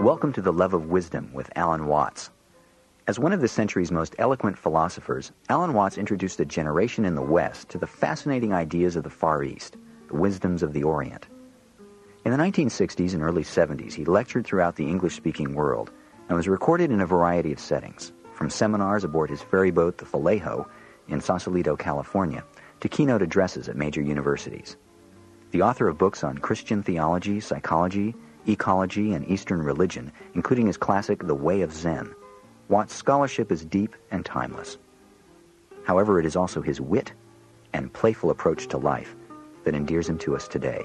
Welcome to The Love of Wisdom with Alan Watts. As one of the century's most eloquent philosophers, Alan Watts introduced a generation in the West to the fascinating ideas of the Far East, the wisdoms of the Orient. In the 1960s and early 70s, he lectured throughout the English-speaking world and was recorded in a variety of settings, from seminars aboard his ferry boat, the Vallejo, in Sausalito, California, to keynote addresses at major universities. The author of books on Christian theology, psychology, ecology, and Eastern religion, including his classic The Way of Zen, Watts' scholarship is deep and timeless. However, it is also his wit and playful approach to life that endears him to us today.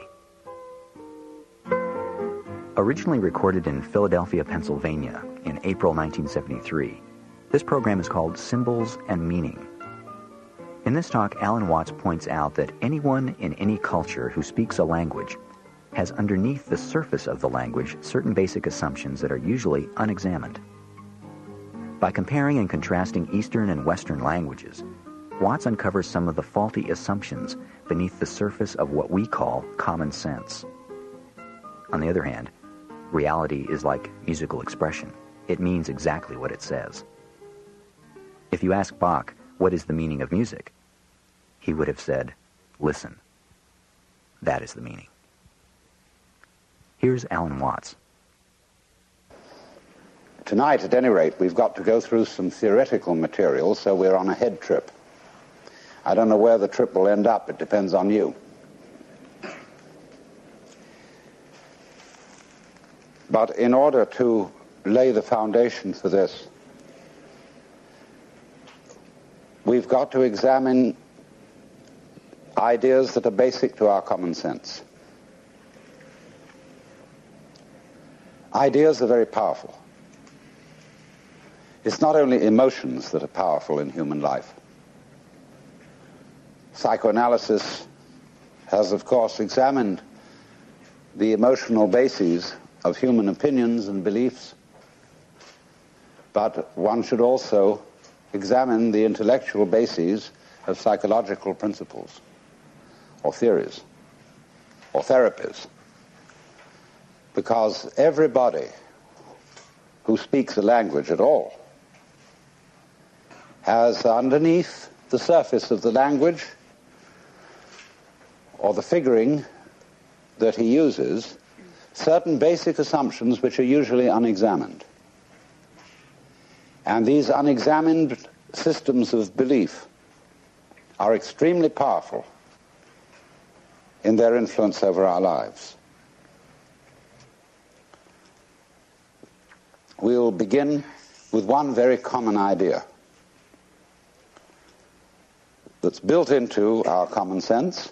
Originally recorded in Philadelphia, Pennsylvania in April 1973, this program is called Symbols and Meaning. In this talk, Alan Watts points out that anyone in any culture who speaks a language has underneath the surface of the language certain basic assumptions that are usually unexamined. By comparing and contrasting Eastern and Western languages, Watts uncovers some of the faulty assumptions beneath the surface of what we call common sense. On the other hand, reality is like musical expression. It means exactly what it says. If you ask Bach, what is the meaning of music? He would have said, listen. That is the meaning. Here's Alan Watts. Tonight, at any rate, we've got to go through some theoretical material, so we're on a head trip. I don't know where the trip will end up. It depends on you. But in order to lay the foundation for this, we've got to examine ideas that are basic to our common sense. Ideas are very powerful. It's not only emotions that are powerful in human life. Psychoanalysis has, of course, examined the emotional bases of human opinions and beliefs, but one should also examine the intellectual bases of psychological principles, or theories, or therapies, because everybody who speaks a language at all has underneath the surface of the language or the figuring that he uses certain basic assumptions which are usually unexamined. And these unexamined systems of belief are extremely powerful in their influence over our lives. We'll begin with one very common idea that's built into our common sense,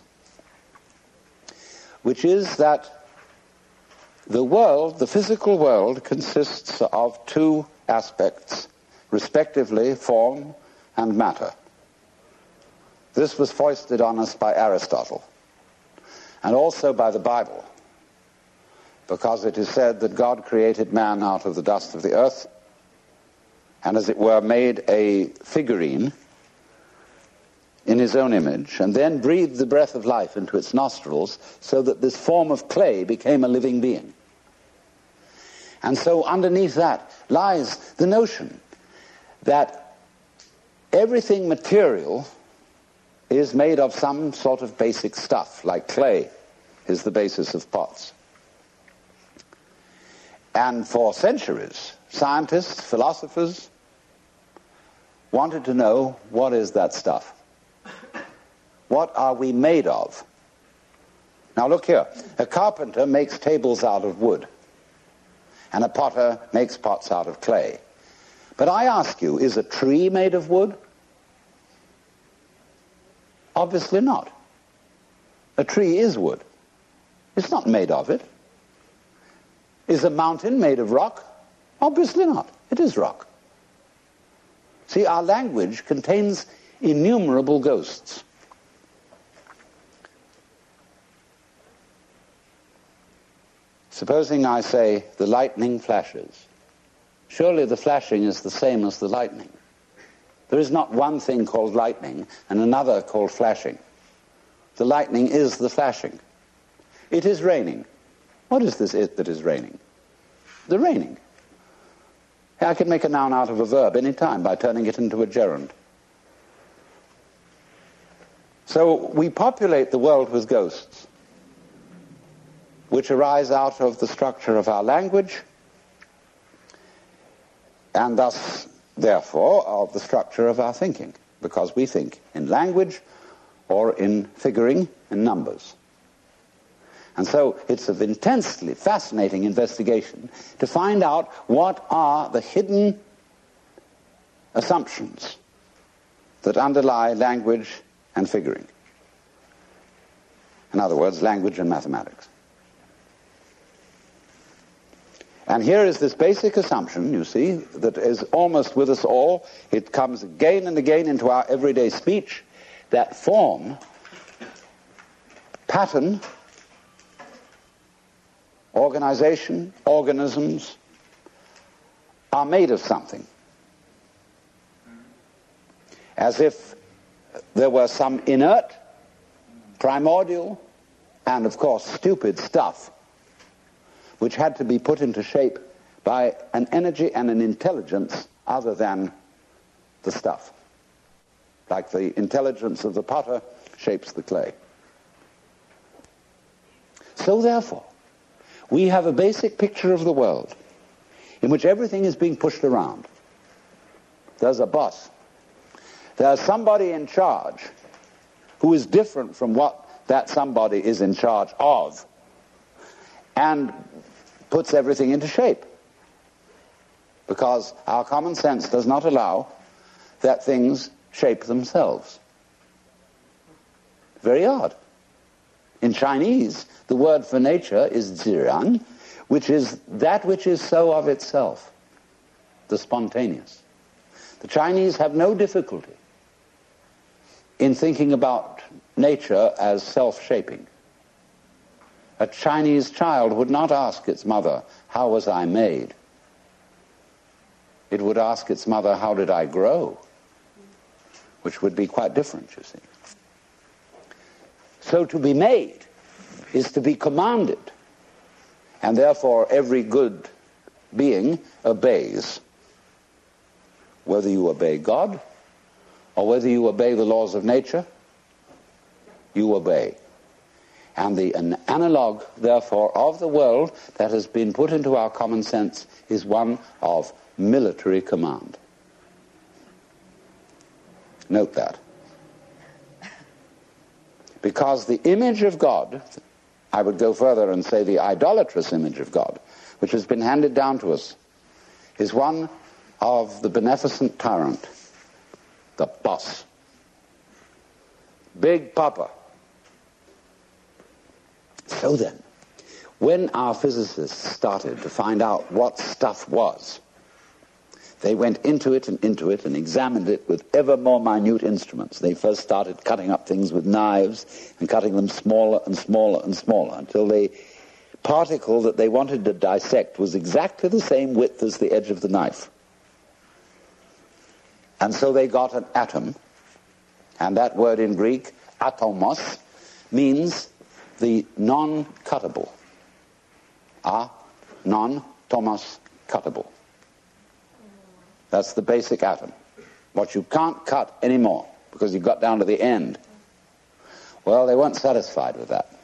which is that the world, the physical world, consists of two aspects, respectively form and matter. This was foisted on us by Aristotle, and also by the Bible, because it is said that God created man out of the dust of the earth, and as it were made a figurine in his own image, and then breathed the breath of life into its nostrils so that this form of clay became a living being. And so underneath that lies the notion that everything material is made of some sort of basic stuff, like clay is the basis of pots. And for centuries, scientists, philosophers wanted to know, what is that stuff? What are we made of? Now look here. A carpenter makes tables out of wood, and a potter makes pots out of clay. But I ask you, is a tree made of wood? Obviously not. A tree is wood. It's not made of it. Is a mountain made of rock? Obviously not. It is rock. See, our language contains innumerable ghosts. Supposing I say, the lightning flashes. Surely the flashing is the same as the lightning. There is not one thing called lightning and another called flashing. The lightning is the flashing. It is raining. What is this it that is raining? the raining. I can make a noun out of a verb any time by turning it into a gerund. So we populate the world with ghosts, which arise out of the structure of our language, and thus, therefore, of the structure of our thinking, because we think in language or in figuring in numbers. And so it's an intensely fascinating investigation to find out what are the hidden assumptions that underlie language and figuring. In other words, language and mathematics. And here is this basic assumption, you see, that is almost with us all. It comes again and again into our everyday speech, that form, pattern, organization, organisms are made of something. As if there were some inert, primordial, and of course stupid stuff which had to be put into shape by an energy and an intelligence other than the stuff. Like the intelligence of the potter shapes the clay. So therefore, we have a basic picture of the world in which everything is being pushed around. There's a boss. There's somebody in charge who is different from what that somebody is in charge of, and puts everything into shape. Because our common sense does not allow that things shape themselves. Very odd. In Chinese, the word for nature is ziran, which is that which is so of itself, the spontaneous. The Chinese have no difficulty in thinking about nature as self-shaping. A Chinese child would not ask its mother, "How was I made?" It would ask its mother, "How did I grow?" Which would be quite different, you see. So to be made is to be commanded, and therefore every good being obeys. Whether you obey God or whether you obey the laws of nature, you obey. And an analog, therefore, of the world that has been put into our common sense is one of military command. Note that. Because the image of God, I would go further and say the idolatrous image of God, which has been handed down to us, is one of the beneficent tyrant, the boss. Big Papa. So then, when our physicists started to find out what stuff was, they went into it and examined it with ever more minute instruments. They first started cutting up things with knives and cutting them smaller and smaller and smaller until the particle that they wanted to dissect was exactly the same width as the edge of the knife. And so they got an atom, and that word in Greek, atomos, means the non-cuttable. Non-tomos cuttable. That's the basic atom. What you can't cut anymore because you got down to the end. Well, they weren't satisfied with that.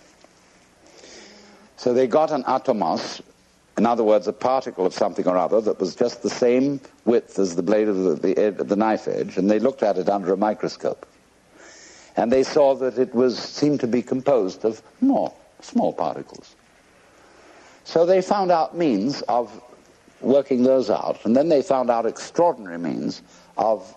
So they got an atomos, in other words, a particle of something or other that was just the same width as the blade of the knife edge, and they looked at it under a microscope. And they saw that it seemed to be composed of more small particles. So they found out means of working those out, and then they found out extraordinary means of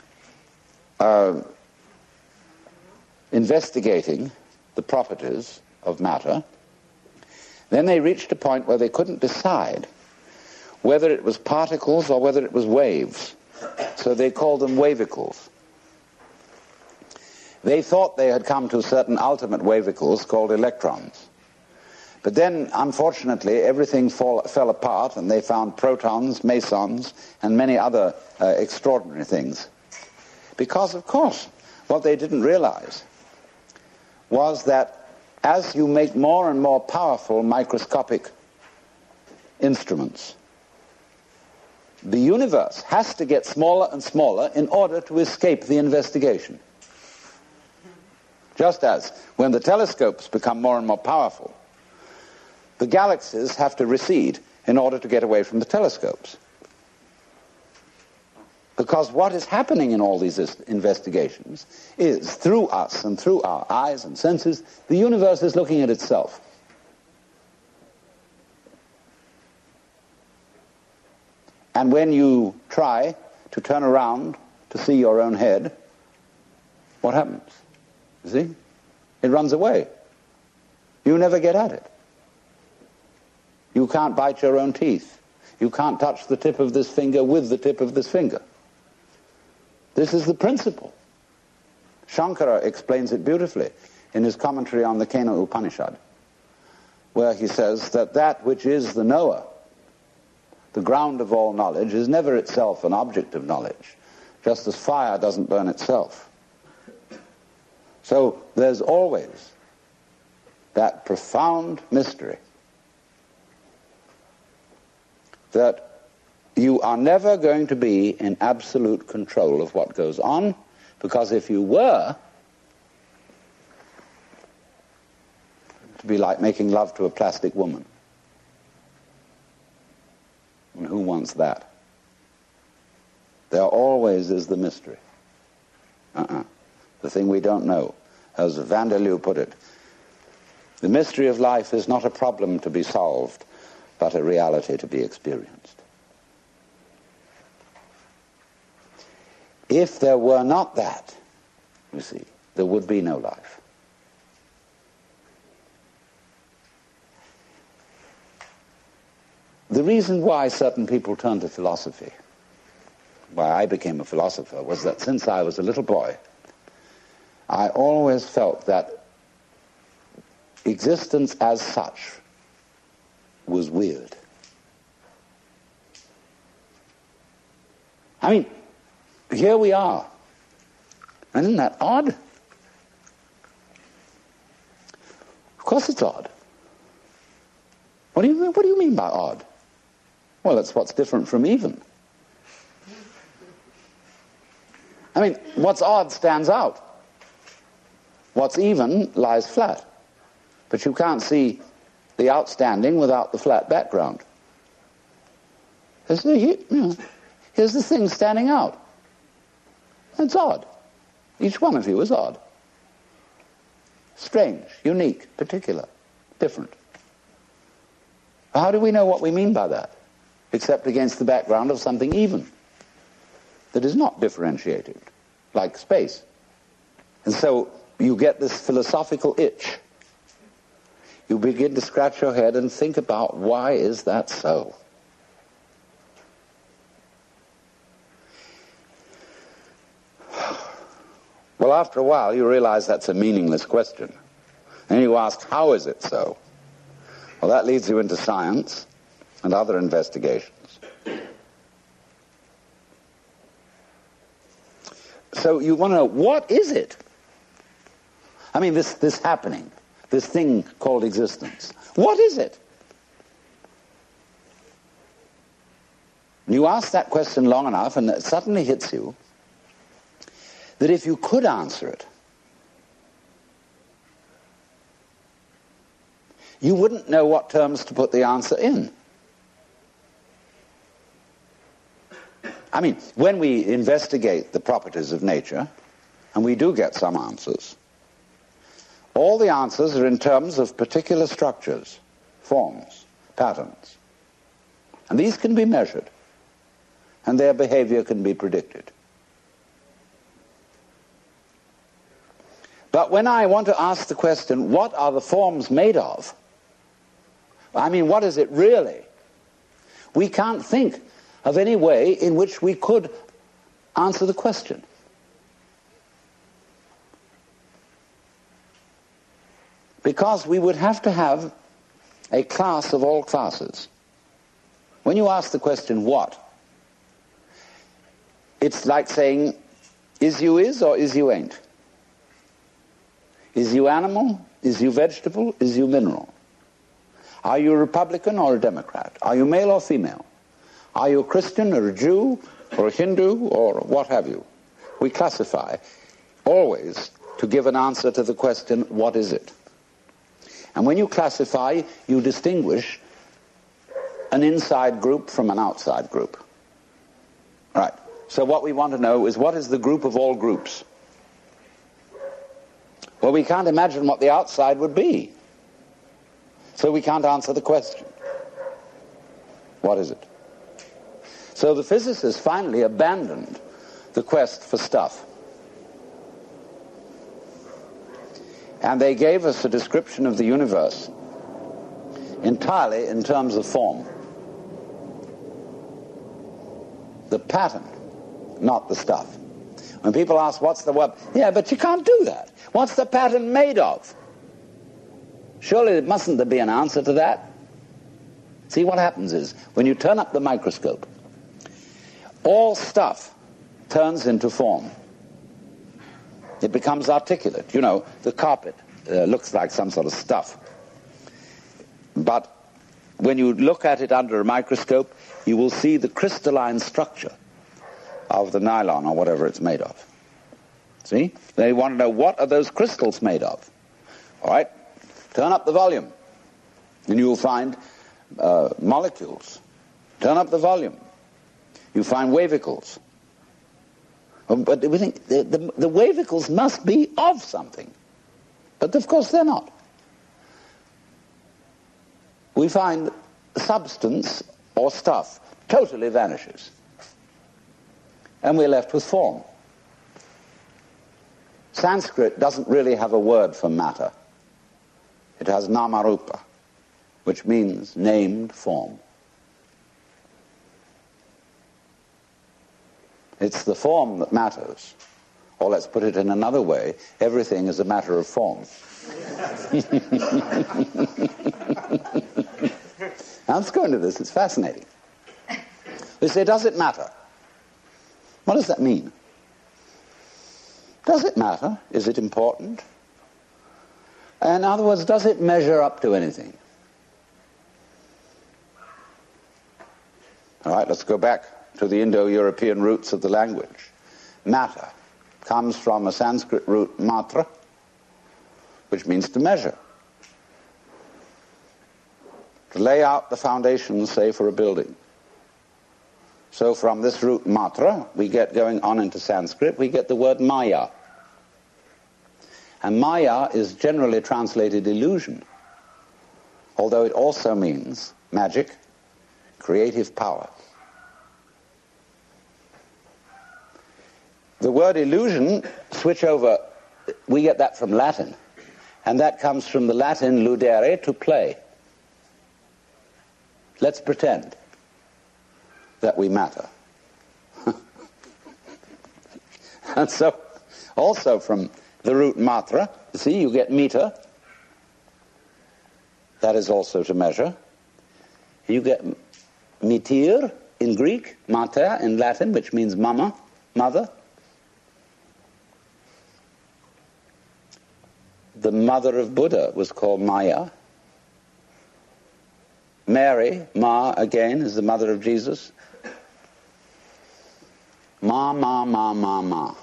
investigating the properties of matter. Then they reached a point where they couldn't decide whether it was particles or whether it was waves. So they called them wavicles. They thought they had come to certain ultimate wavicles called electrons. But then, unfortunately, everything fell apart, and they found protons, mesons, and many other extraordinary things. Because, of course, what they didn't realize was that as you make more and more powerful microscopic instruments, the universe has to get smaller and smaller in order to escape the investigation. Just as when the telescopes become more and more powerful, the galaxies have to recede in order to get away from the telescopes. Because what is happening in all these investigations is, through us and through our eyes and senses, the universe is looking at itself. And when you try to turn around to see your own head, what happens? You see? It runs away. You never get at it. You can't bite your own teeth. You can't touch the tip of this finger with the tip of this finger. This is the principle. Shankara explains it beautifully in his commentary on the Kena Upanishad, where he says that that which is the knower, the ground of all knowledge, is never itself an object of knowledge, just as fire doesn't burn itself. So there's always that profound mystery that you are never going to be in absolute control of what goes on, because if you were, it'd be like making love to a plastic woman. And who wants that? There always is the mystery. The thing we don't know. As Vanderloo put it, the mystery of life is not a problem to be solved, but a reality to be experienced. If there were not that, you see, there would be no life. The reason why certain people turn to philosophy, why I became a philosopher, was that since I was a little boy, I always felt that existence as such was weird. I mean, here we are. And isn't that odd? Of course it's odd. What do you mean by odd? Well, it's what's different from even. I mean, what's odd stands out. What's even lies flat. But you can't see the outstanding without the flat background. Here's the thing standing out. It's odd. Each one of you is odd. Strange, unique, particular, different. How do we know what we mean by that? Except against the background of something even, that is not differentiated, like space. And so you get this philosophical itch. You begin to scratch your head and think about, why is that so? Well, after a while, you realize that's a meaningless question. And you ask, how is it so? Well, that leads you into science and other investigations. So you want to know, what is it? I mean, this happening, this thing called existence. What is it? You ask that question long enough, and it suddenly hits you that if you could answer it, you wouldn't know what terms to put the answer in. I mean, when we investigate the properties of nature, and we do get some answers, all the answers are in terms of particular structures, forms, patterns. And these can be measured, and their behavior can be predicted. But when I want to ask the question, what are the forms made of? I mean, what is it really? We can't think of any way in which we could answer the question. Because we would have to have a class of all classes. When you ask the question, what? It's like saying, is you is or is you ain't? Is you animal? Is you vegetable? Is you mineral? Are you a Republican or a Democrat? Are you male or female? Are you a Christian or a Jew or a Hindu or what have you? We classify always to give an answer to the question, what is it? And when you classify, you distinguish an inside group from an outside group. Right. So what we want to know is, what is the group of all groups? Well, we can't imagine what the outside would be. So we can't answer the question. What is it? So the physicists finally abandoned the quest for stuff. And they gave us a description of the universe entirely in terms of form. The pattern, not the stuff. When people ask, what's the web? Yeah, but you can't do that. What's the pattern made of? Surely mustn't there be an answer to that? See, what happens is, when you turn up the microscope, all stuff turns into form. It becomes articulate. You know, the carpet looks like some sort of stuff. But when you look at it under a microscope, you will see the crystalline structure of the nylon or whatever it's made of. See? They want to know, what are those crystals made of? All right? Turn up the volume, and you will find molecules. Turn up the volume. You find wavicles. But we think the wavicles must be of something. But of course they're not. We find substance or stuff totally vanishes. And we're left with form. Sanskrit doesn't really have a word for matter. It has namarupa, which means named form. It's the form that matters. Or let's put it in another way, everything is a matter of form. Now let's go into this, it's fascinating. We say, does it matter? What does that mean? Does it matter? Is it important? In other words, does it measure up to anything? All right, let's go back to the Indo-European roots of the language. Matter comes from a Sanskrit root matra, which means to measure. To lay out the foundations, say, for a building. So from this root matra, we get, going on into Sanskrit, we get the word maya. And maya is generally translated illusion, although it also means magic, creative power. The word illusion, switch over, we get that from Latin. And that comes from the Latin ludere, to play. Let's pretend that we matter. And so, also from the root matra, you see, you get meter. That is also to measure. You get metir in Greek, mater in Latin, which means mama, mother. The mother of Buddha was called Maya. Mary, Ma, again, is the mother of Jesus. Ma, ma, ma, ma, ma.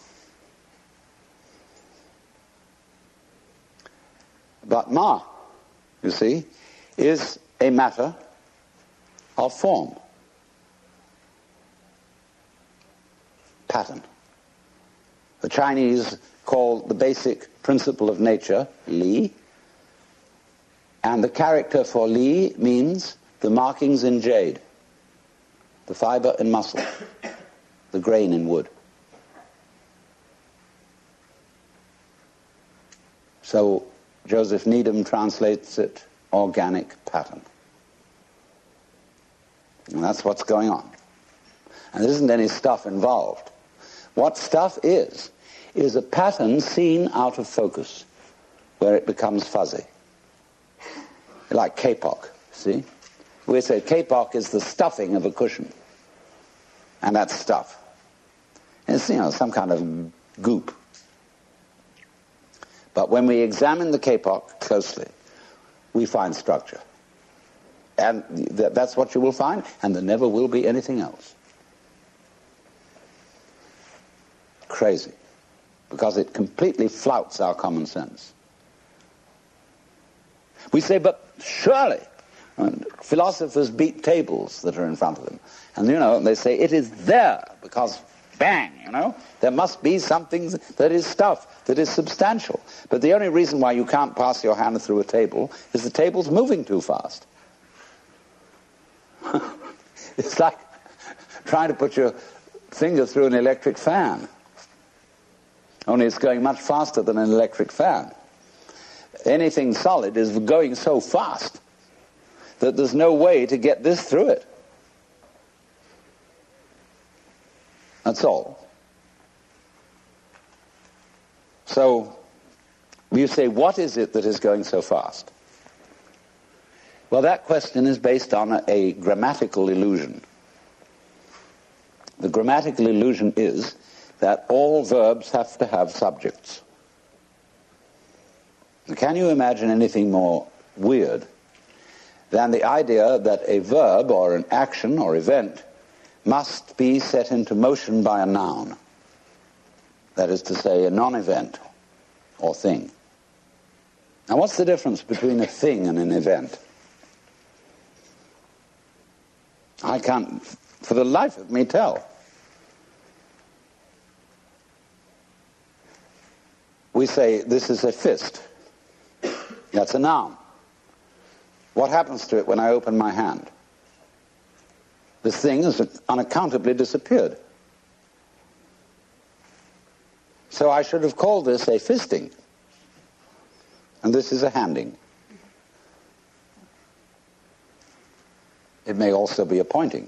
But Ma, you see, is a matter of form. Pattern. The Chinese call the basic principle of nature Li, and the character for Li means the markings in jade, the fiber in muscle, the grain in wood. So Joseph Needham translates it organic pattern. And that's what's going on. And there isn't any stuff involved. What stuff is a pattern seen out of focus, where it becomes fuzzy. Like kapok, see? We say kapok is the stuffing of a cushion. And that's stuff. It's, some kind of goop. But when we examine the kapok closely, we find structure. And that's what you will find, and there never will be anything else. Crazy. Because it completely flouts our common sense. We say, but surely, and philosophers beat tables that are in front of them. And, they say, it is there, because, bang, there must be something that is stuff, that is substantial. But the only reason why you can't pass your hand through a table is the table's moving too fast. It's like trying to put your finger through an electric fan. Only it's going much faster than an electric fan. Anything solid is going so fast that there's no way to get this through it. That's all. So, you say, what is it that is going so fast? Well, that question is based on a grammatical illusion. The grammatical illusion is that all verbs have to have subjects. Can you imagine anything more weird than the idea that a verb or an action or event must be set into motion by a noun? That is to say, a non-event or thing. Now, what's the difference between a thing and an event? I can't, for the life of me, tell. We say, this is a fist. That's a noun. What happens to it when I open my hand? This thing has unaccountably disappeared. So I should have called this a fisting. And this is a handing. It may also be a pointing.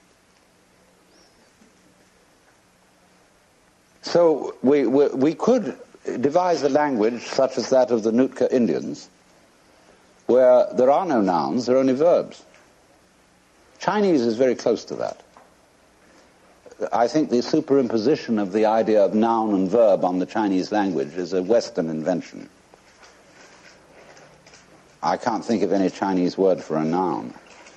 So we could devise a language such as that of the Nootka Indians, where there are no nouns, there are only verbs. Chinese is very close to that. I think the superimposition of the idea of noun and verb on the Chinese language is a Western invention. I can't think of any Chinese word for a noun.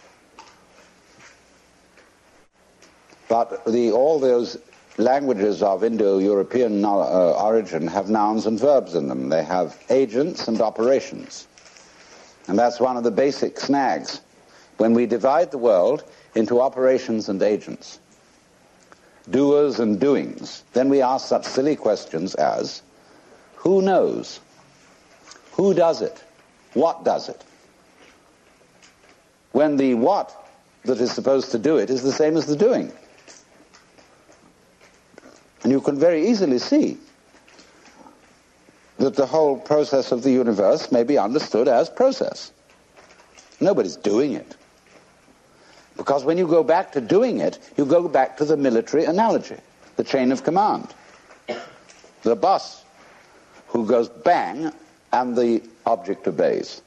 But all those languages of Indo-European origin have nouns and verbs in them. They have agents and operations. And that's one of the basic snags. When we divide the world into operations and agents, doers and doings, then we ask such silly questions as, who knows? Who does it? What does it? When the what that is supposed to do it is the same as the doing. And you can very easily see that the whole process of the universe may be understood as process. Nobody's doing it. Because when you go back to doing it, you go back to the military analogy, the chain of command. The boss who goes bang and the object obeys.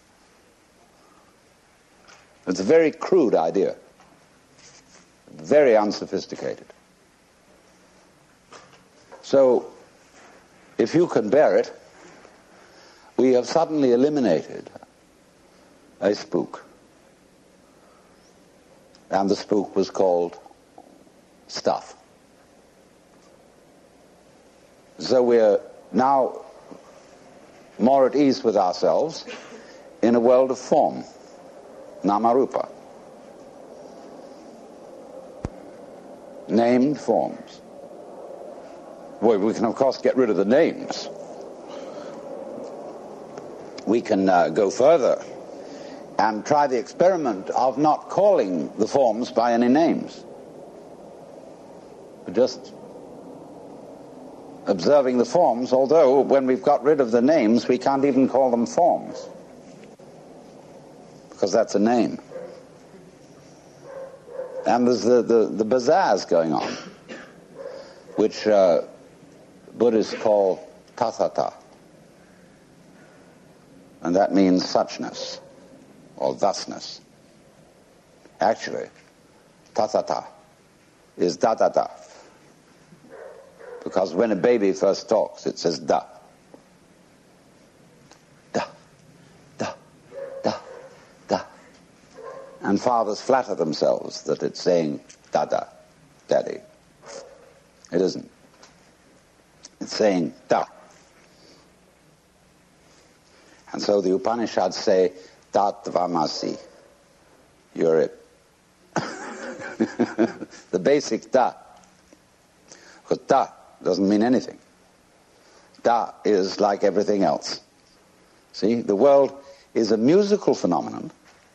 It's a very crude idea, very unsophisticated. So, if you can bear it, we have suddenly eliminated a spook. And the spook was called stuff. So we're now more at ease with ourselves in a world of form, namarupa. Named forms. Well, we can, of course, get rid of the names. We can go further and try the experiment of not calling the forms by any names, but just observing the forms, although when we've got rid of the names, we can't even call them forms, because that's a name. And there's the bazaars going on, which Buddhists call tathata. And that means suchness, or thusness. Actually, tathata is da-da-da. Because when a baby first talks, it says da. Da, da, da, da. And fathers flatter themselves that it's saying dada, daddy. It isn't. It's saying da. And so the Upanishads say tatvamasi. You're it. The basic da. Because da doesn't mean anything. Da is like everything else. See, the world is a musical phenomenon.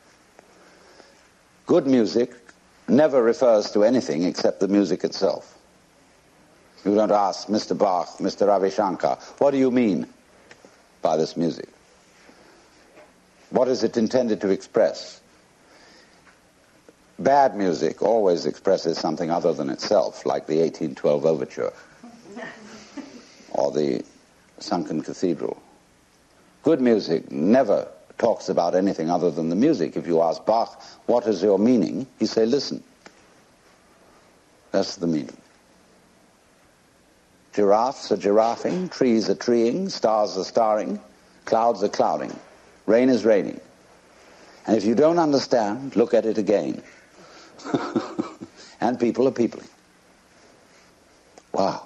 Good music never refers to anything except the music itself. You don't ask Mr. Bach, Mr. Ravi Shankar, what do you mean by this music? What is it intended to express? Bad music always expresses something other than itself, like the 1812 Overture or the Sunken Cathedral. Good music never talks about anything other than the music. If you ask Bach, what is your meaning? He say, listen. That's the meaning. Giraffes are giraffing, trees are treeing, stars are starring, clouds are clouding, rain is raining. And if you don't understand, look at it again. And people are peopling. Wow.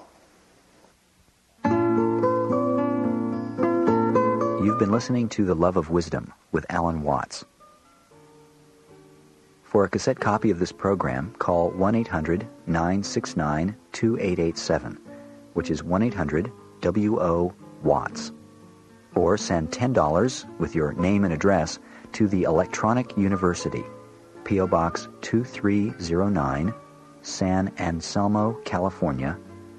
You've been listening to The Love of Wisdom with Alan Watts. For a cassette copy of this program, call 1-800-969-2887, which is 1-800-WO-WATTS. Or send $10 with your name and address to the Electronic University, P.O. Box 2309, San Anselmo, California,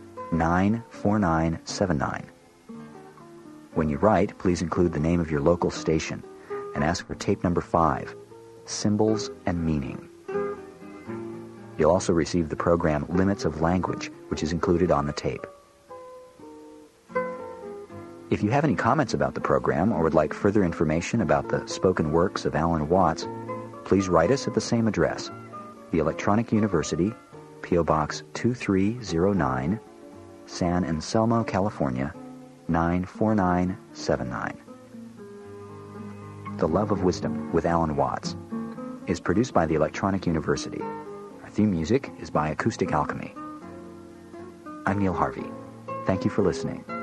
94979. When you write, please include the name of your local station and ask for tape number 5, Symbols and Meaning. You'll also receive the program Limits of Language, which is included on the tape. If you have any comments about the program or would like further information about the spoken works of Alan Watts, please write us at the same address, the Electronic University, P.O. Box 2309, San Anselmo, California, 94979. The Love of Wisdom with Alan Watts is produced by the Electronic University. Our theme music is by Acoustic Alchemy. I'm Neil Harvey. Thank you for listening.